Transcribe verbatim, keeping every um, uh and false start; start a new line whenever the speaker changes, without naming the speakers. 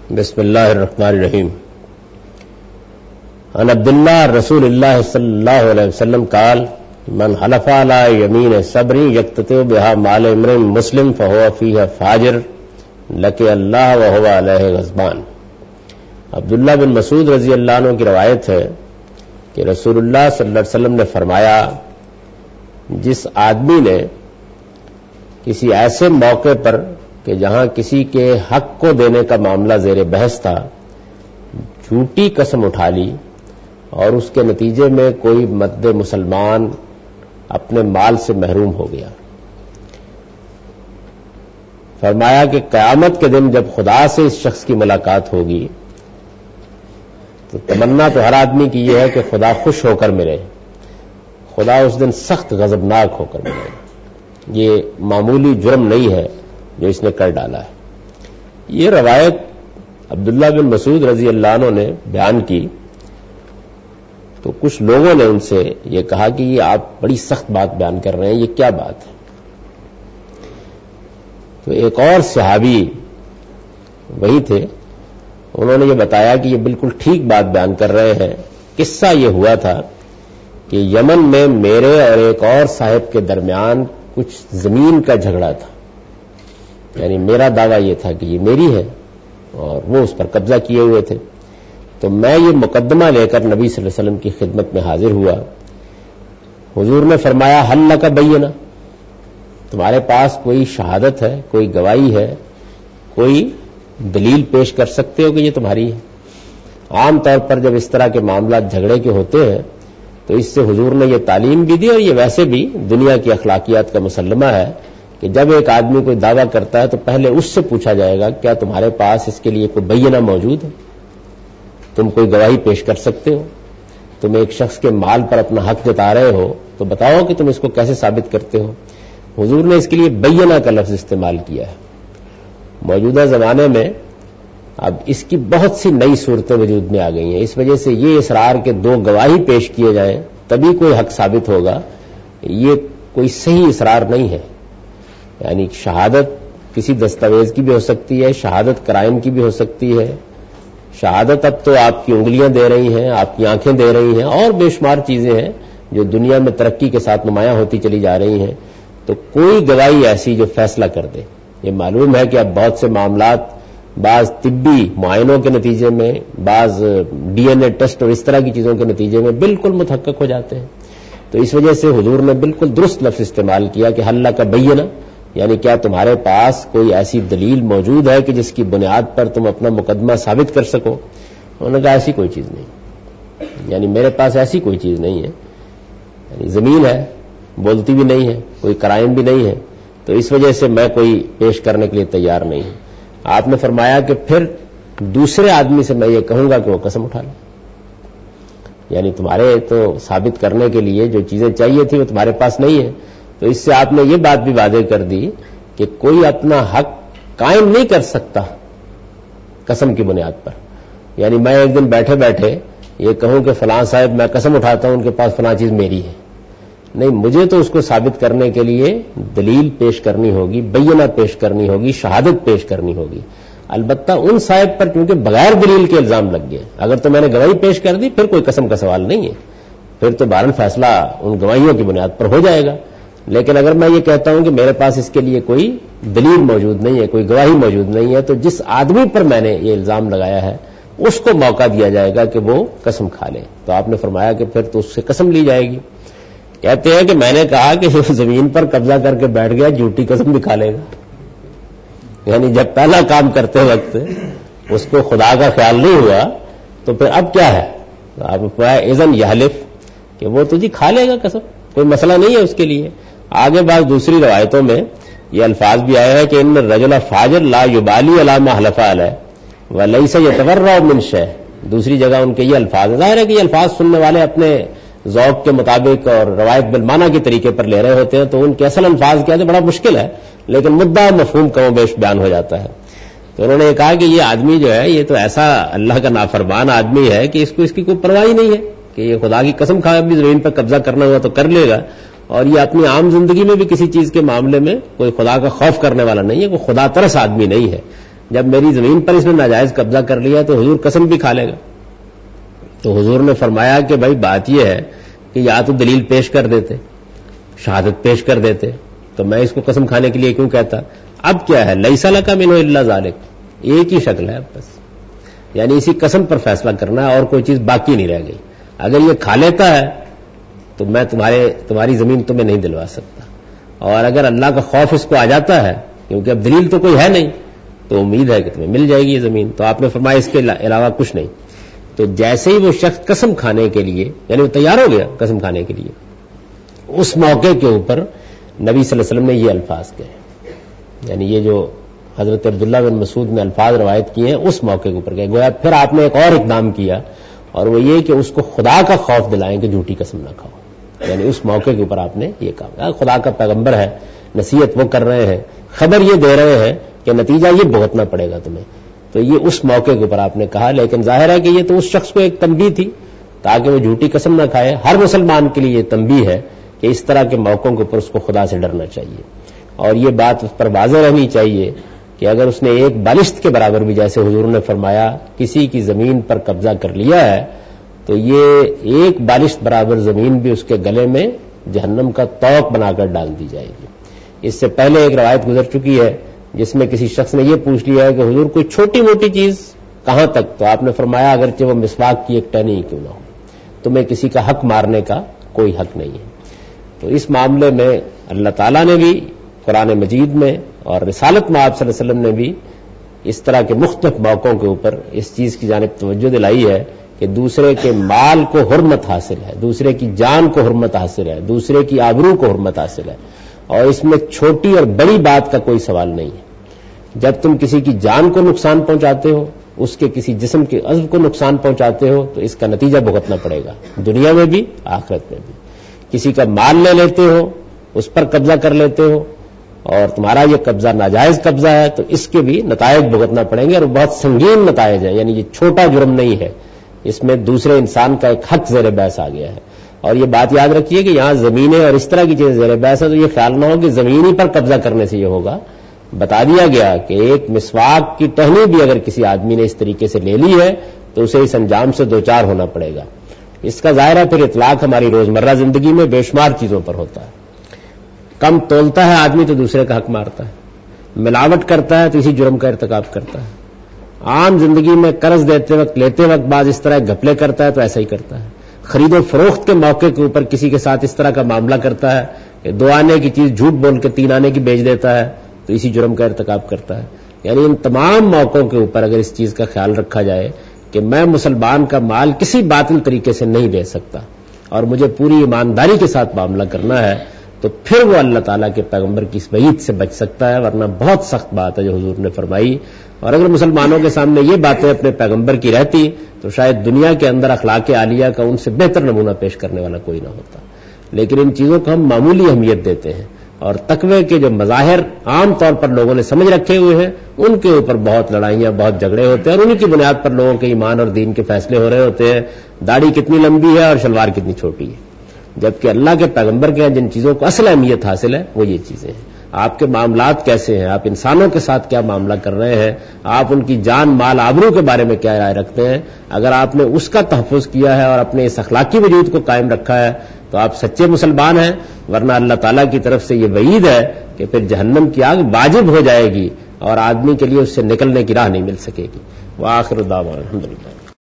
بسم اللہ الرحمن الرحیم. عن عبد اللہ رسول اللہ صلی اللہ علیہ وسلم قال من حلف علی یمین صبر یقتطع بها مال امرئ مسلم فهو فیہ فاجر لقی اللہ وهو علیہ غضبان. عبداللہ بن مسعود رضی اللہ عنہ کی روایت ہے کہ رسول اللہ صلی اللہ علیہ وسلم نے فرمایا جس آدمی نے کسی ایسے موقع پر کہ جہاں کسی کے حق کو دینے کا معاملہ زیر بحث تھا جھوٹی قسم اٹھا لی اور اس کے نتیجے میں کوئی مرد مسلمان اپنے مال سے محروم ہو گیا، فرمایا کہ قیامت کے دن جب خدا سے اس شخص کی ملاقات ہوگی تو تمنا تو ہر آدمی کی یہ ہے کہ خدا خوش ہو کر ملے، خدا اس دن سخت غضبناک ہو کر ملے. یہ معمولی جرم نہیں ہے جو اس نے کر ڈالا ہے. یہ روایت عبداللہ بن مسعود رضی اللہ عنہ نے بیان کی تو کچھ لوگوں نے ان سے یہ کہا کہ یہ آپ بڑی سخت بات بیان کر رہے ہیں، یہ کیا بات ہے؟ تو ایک اور صحابی وہی تھے، انہوں نے یہ بتایا کہ یہ بالکل ٹھیک بات بیان کر رہے ہیں. قصہ یہ ہوا تھا کہ یمن میں میرے اور ایک اور صاحب کے درمیان کچھ زمین کا جھگڑا تھا، یعنی میرا دعویٰ یہ تھا کہ یہ میری ہے اور وہ اس پر قبضہ کیے ہوئے تھے. تو میں یہ مقدمہ لے کر نبی صلی اللہ علیہ وسلم کی خدمت میں حاضر ہوا. حضور نے فرمایا حل لک بینہ، تمہارے پاس کوئی شہادت ہے، کوئی گواہی ہے، کوئی دلیل پیش کر سکتے ہو کہ یہ تمہاری ہے؟ عام طور پر جب اس طرح کے معاملات جھگڑے کے ہوتے ہیں تو اس سے حضور نے یہ تعلیم بھی دی اور یہ ویسے بھی دنیا کی اخلاقیات کا مسلمہ ہے کہ جب ایک آدمی کوئی دعویٰ کرتا ہے تو پہلے اس سے پوچھا جائے گا کیا تمہارے پاس اس کے لیے کوئی بینہ موجود ہے، تم کوئی گواہی پیش کر سکتے ہو، تم ایک شخص کے مال پر اپنا حق جتا رہے ہو تو بتاؤ کہ تم اس کو کیسے ثابت کرتے ہو. حضور نے اس کے لیے بینہ کا لفظ استعمال کیا ہے. موجودہ زمانے میں اب اس کی بہت سی نئی صورتیں وجود میں آ گئی ہیں، اس وجہ سے یہ اصرار کے دو گواہی پیش کیے جائیں تبھی کوئی حق ثابت ہوگا، یہ کوئی صحیح اصرار نہیں ہے. یعنی شہادت کسی دستاویز کی بھی ہو سکتی ہے، شہادت کرائم کی بھی ہو سکتی ہے، شہادت اب تو آپ کی انگلیاں دے رہی ہیں، آپ کی آنکھیں دے رہی ہیں، اور بے شمار چیزیں ہیں جو دنیا میں ترقی کے ساتھ نمایاں ہوتی چلی جا رہی ہیں. تو کوئی گواہی ایسی جو فیصلہ کر دے. یہ معلوم ہے کہ اب بہت سے معاملات بعض طبی معائنوں کے نتیجے میں، بعض ڈی این اے ٹیسٹ اور اس طرح کی چیزوں کے نتیجے میں بالکل متحقق ہو جاتے ہیں. تو اس وجہ سے حضور نے بالکل درست لفظ استعمال کیا کہ حل لک بینہ، یعنی کیا تمہارے پاس کوئی ایسی دلیل موجود ہے کہ جس کی بنیاد پر تم اپنا مقدمہ ثابت کر سکو؟ انہوں نے کہا ایسی کوئی چیز نہیں، یعنی میرے پاس ایسی کوئی چیز نہیں ہے. یعنی زمین ہے، بولتی بھی نہیں ہے، کوئی کرائم بھی نہیں ہے، تو اس وجہ سے میں کوئی پیش کرنے کے لیے تیار نہیں ہوں. آپ نے فرمایا کہ پھر دوسرے آدمی سے میں یہ کہوں گا کہ وہ قسم اٹھا لے. یعنی تمہارے تو ثابت کرنے کے لیے جو چیزیں چاہیے تھی وہ تمہارے پاس نہیں ہے. تو اس سے آپ نے یہ بات بھی واضح کر دی کہ کوئی اپنا حق قائم نہیں کر سکتا قسم کی بنیاد پر. یعنی میں ایک دن بیٹھے بیٹھے یہ کہوں کہ فلاں صاحب میں قسم اٹھاتا ہوں ان کے پاس فلاں چیز میری ہے، نہیں، مجھے تو اس کو ثابت کرنے کے لیے دلیل پیش کرنی ہوگی، بینہ پیش کرنی ہوگی، شہادت پیش کرنی ہوگی. البتہ ان صاحب پر کیونکہ بغیر دلیل کے الزام لگ گئے، اگر تو میں نے گواہی پیش کر دی پھر کوئی قسم کا سوال نہیں ہے، پھر تو بہرحال فیصلہ ان گواہیوں کی بنیاد پر ہو جائے گا. لیکن اگر میں یہ کہتا ہوں کہ میرے پاس اس کے لیے کوئی دلیل موجود نہیں ہے، کوئی گواہی موجود نہیں ہے، تو جس آدمی پر میں نے یہ الزام لگایا ہے اس کو موقع دیا جائے گا کہ وہ قسم کھا لے. تو آپ نے فرمایا کہ پھر تو اس سے قسم لی جائے گی. کہتے ہیں کہ میں نے کہا کہ وہ زمین پر قبضہ کر کے بیٹھ گیا جھوٹی قسم بھی کھا لے گا. یعنی جب پہلا کام کرتے وقت اس کو خدا کا خیال نہیں ہوا تو پھر اب کیا ہے؟ آپ نے فرمایا اذن یحلف، کہ وہ تو جی کھا لے گا قسم، کوئی مسئلہ نہیں ہے اس کے لیے. آگے بعض دوسری روایتوں میں یہ الفاظ بھی آئے ہیں کہ ان الرجل فاجر لا یبالی علی ما حلف علیہ ولیس یتورع من شیء. دوسری جگہ ان کے یہ الفاظ، ظاہر ہے کہ یہ الفاظ سننے والے اپنے ذوق کے مطابق اور روایت بالمعنی کے طریقے پر لے رہے ہوتے ہیں تو ان کے اصل الفاظ کیا تھے بڑا مشکل ہے، لیکن مدعا مفہوم کم و بیش بیان ہو جاتا ہے. تو انہوں نے یہ کہا کہ یہ آدمی جو ہے یہ تو ایسا اللہ کا نافرمان آدمی ہے کہ اس کو اس کی کوئی پرواہ ہی نہیں ہے کہ یہ خدا کی قسم کھا بھی زمین پر قبضہ کرنا ہوا تو کر لے گا، اور یہ اپنی عام زندگی میں بھی کسی چیز کے معاملے میں کوئی خدا کا خوف کرنے والا نہیں ہے، کوئی خدا ترس آدمی نہیں ہے. جب میری زمین پر اس نے ناجائز قبضہ کر لیا تو حضور قسم بھی کھا لے گا. تو حضور نے فرمایا کہ بھائی بات یہ ہے کہ یا تو دلیل پیش کر دیتے, شہادت پیش کر دیتے, تو میں اس کو قسم کھانے کے لیے کیوں کہتا. اب کیا ہے, لیس لک منہ الا ذالک, ایک ہی شکل ہے بس, یعنی اسی قسم پر فیصلہ کرنا ہے اور کوئی چیز باقی نہیں رہ گئی. اگر یہ کھا لیتا ہے تو میں تمہارے تمہاری زمین تمہیں نہیں دلوا سکتا, اور اگر اللہ کا خوف اس کو آ جاتا ہے کیونکہ اب دلیل تو کوئی ہے نہیں تو امید ہے کہ تمہیں مل جائے گی یہ زمین. تو آپ نے فرمایا اس کے علاوہ کچھ نہیں. تو جیسے ہی وہ شخص قسم کھانے کے لیے یعنی وہ تیار ہو گیا قسم کھانے کے لیے, اس موقع کے اوپر نبی صلی اللہ علیہ وسلم نے یہ الفاظ کہے, یعنی یہ جو حضرت عبداللہ بن مسعود نے الفاظ روایت کیے ہیں اس موقع کے اوپر گئے. گویا پھر آپ نے ایک اور اقدام کیا, اور وہ یہ کہ اس کو خدا کا خوف دلائیں کہ جھوٹی قسم نہ کھاؤ. یعنی اس موقع کے اوپر آپ نے یہ کہا, خدا کا پیغمبر ہے, نصیحت وہ کر رہے ہیں, خبر یہ دے رہے ہیں کہ نتیجہ یہ بھگتنا پڑے گا تمہیں. تو یہ اس موقع کے اوپر آپ نے کہا, لیکن ظاہر ہے کہ یہ تو اس شخص کو ایک تنبیہ تھی تاکہ وہ جھوٹی قسم نہ کھائے. ہر مسلمان کے لیے یہ تنبیہ ہے کہ اس طرح کے موقعوں کے اوپر اس کو خدا سے ڈرنا چاہیے, اور یہ بات اس پر واضح رہنی چاہیے کہ اگر اس نے ایک بالشت کے برابر بھی, جیسے حضور نے فرمایا, کسی کی زمین پر قبضہ کر لیا ہے تو یہ ایک بالشت برابر زمین بھی اس کے گلے میں جہنم کا طوق بنا کر ڈال دی جائے گی. اس سے پہلے ایک روایت گزر چکی ہے جس میں کسی شخص نے یہ پوچھ لیا ہے کہ حضور کوئی چھوٹی موٹی چیز کہاں تک, تو آپ نے فرمایا اگرچہ وہ مسواک کی ایک ٹہنی ہی کیوں نہ ہو, تمہیں کسی کا حق مارنے کا کوئی حق نہیں ہے. تو اس معاملے میں اللہ تعالیٰ نے بھی قرآن مجید میں اور رسالت میں آپ صلی اللہ علیہ وسلم نے بھی اس طرح کے مختلف موقعوں کے اوپر اس چیز کی جانب توجہ دلائی ہے کہ دوسرے کے مال کو حرمت حاصل ہے, دوسرے کی جان کو حرمت حاصل ہے, دوسرے کی آبرو کو حرمت حاصل ہے, اور اس میں چھوٹی اور بڑی بات کا کوئی سوال نہیں ہے. جب تم کسی کی جان کو نقصان پہنچاتے ہو, اس کے کسی جسم کے عضو کو نقصان پہنچاتے ہو, تو اس کا نتیجہ بھگتنا پڑے گا دنیا میں بھی آخرت میں بھی. کسی کا مال لے لیتے ہو, اس پر قبضہ کر لیتے ہو, اور تمہارا یہ قبضہ ناجائز قبضہ ہے, تو اس کے بھی نتائج بھگتنا پڑیں گے, اور بہت سنگین نتائج ہیں. یعنی یہ چھوٹا جرم نہیں ہے, اس میں دوسرے انسان کا ایک حق زیر بحث آ گیا ہے. اور یہ بات یاد رکھیے کہ یہاں زمینیں اور اس طرح کی چیزیں زیر بحث ہے, تو یہ خیال نہ ہو کہ زمینی پر قبضہ کرنے سے یہ ہوگا. بتا دیا گیا کہ ایک مسواک کی ٹہنی بھی اگر کسی آدمی نے اس طریقے سے لے لی ہے تو اسے اس انجام سے دوچار ہونا پڑے گا. اس کا ظاہر ہے پھر اطلاق ہماری روزمرہ زندگی میں بے شمار چیزوں پر ہوتا ہے. کم تولتا ہے آدمی تو دوسرے کا حق مارتا ہے, ملاوٹ کرتا ہے تو اسی جرم کا ارتکاب کرتا ہے, عام زندگی میں قرض دیتے وقت لیتے وقت بعض اس طرح گھپلے کرتا ہے تو ایسا ہی کرتا ہے, خرید و فروخت کے موقع کے اوپر کسی کے ساتھ اس طرح کا معاملہ کرتا ہے کہ دو آنے کی چیز جھوٹ بول کے تین آنے کی بیچ دیتا ہے تو اسی جرم کا ارتکاب کرتا ہے. یعنی ان تمام موقعوں کے اوپر اگر اس چیز کا خیال رکھا جائے کہ میں مسلمان کا مال کسی باطل طریقے سے نہیں لے سکتا اور مجھے پوری ایمانداری کے ساتھ معاملہ کرنا ہے, تو پھر وہ اللہ تعالیٰ کے پیغمبر کی اس وعید سے بچ سکتا ہے. ورنہ بہت سخت بات ہے جو حضور نے فرمائی, اور اگر مسلمانوں کے سامنے یہ باتیں اپنے پیغمبر کی رہتی تو شاید دنیا کے اندر اخلاق عالیہ کا ان سے بہتر نمونہ پیش کرنے والا کوئی نہ ہوتا. لیکن ان چیزوں کو ہم معمولی اہمیت دیتے ہیں, اور تقوی کے جو مظاہر عام طور پر لوگوں نے سمجھ رکھے ہوئے ہیں ان کے اوپر بہت لڑائیاں, بہت جھگڑے ہوتے ہیں, اور انہی کی بنیاد پر لوگوں کے ایمان اور دین کے فیصلے ہو رہے ہوتے ہیں. داڑھی کتنی لمبی ہے اور شلوار کتنی چھوٹی ہے, جبکہ اللہ کے پیغمبر کے جن چیزوں کو اصل اہمیت حاصل ہے وہ یہ چیزیں ہیں. آپ کے معاملات کیسے ہیں, آپ انسانوں کے ساتھ کیا معاملہ کر رہے ہیں, آپ ان کی جان مال آبرو کے بارے میں کیا رائے رکھتے ہیں. اگر آپ نے اس کا تحفظ کیا ہے اور اپنے اس اخلاقی وجود کو قائم رکھا ہے تو آپ سچے مسلمان ہیں. ورنہ اللہ تعالیٰ کی طرف سے یہ وعید ہے کہ پھر جہنم کی آگ واجب ہو جائے گی اور آدمی کے لیے اس سے نکلنے کی راہ نہیں مل سکے گی. وآخر دعوانا الحمدللہ.